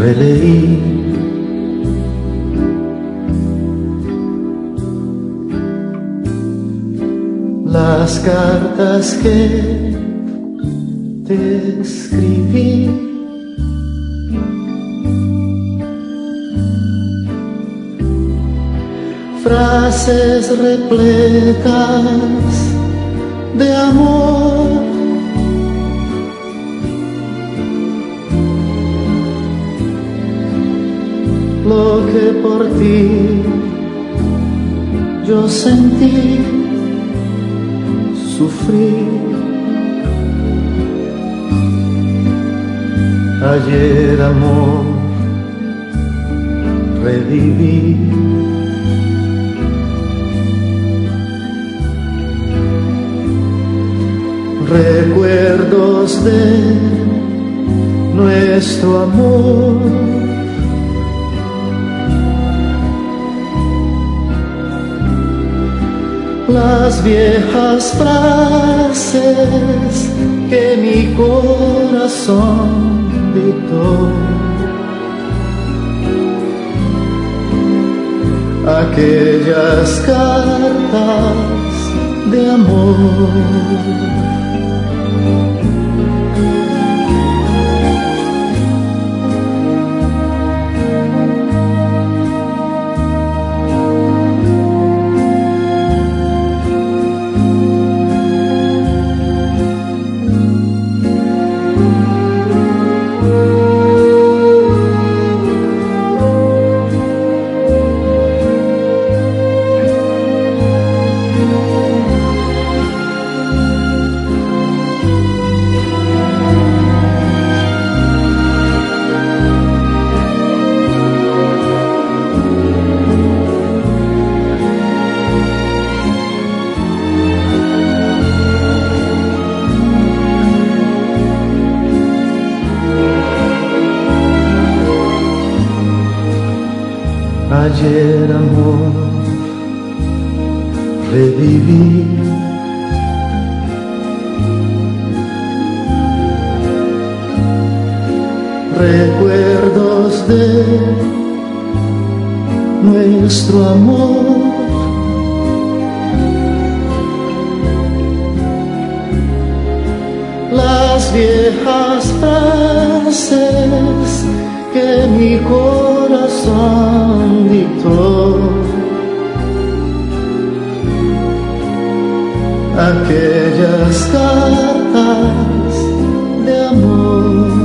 releí. Las cartas que te escribí, frases repletas de amor, lo que por ti yo sentí, sufrí. Ayer, amor, reviví. Recuerdos de nuestro amor, las viejas frases que mi corazón dictó, aquellas cartas de amor. Ayer, amor, reviví. Recuerdos de nuestro amor, las viejas frases que mi corazón dictó, aquellas cartas de amor.